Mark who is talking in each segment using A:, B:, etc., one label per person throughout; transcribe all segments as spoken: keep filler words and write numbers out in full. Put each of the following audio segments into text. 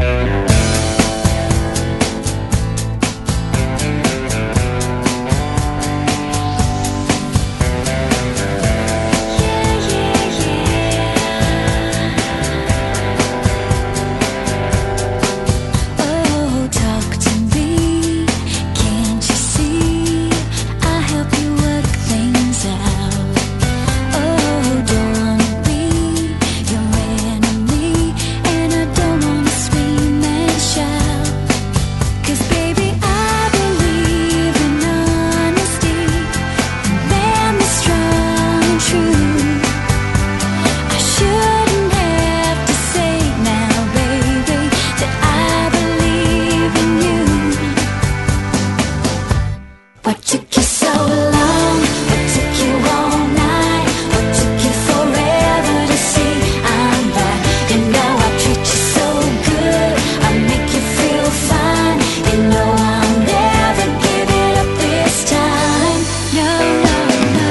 A: What took you so long? What took you all night? What took you forever to see I'm back? You know I treat you so good, I make you feel fine. You know I'll never give it up this time. No, no, no.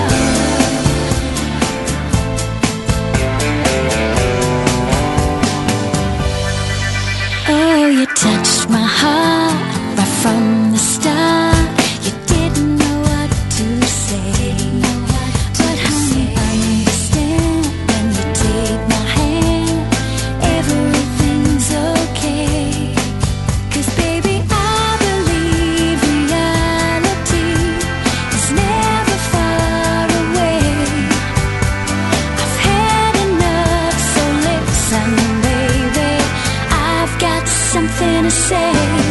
A: Oh, you touched my heart right from the start. Something to say.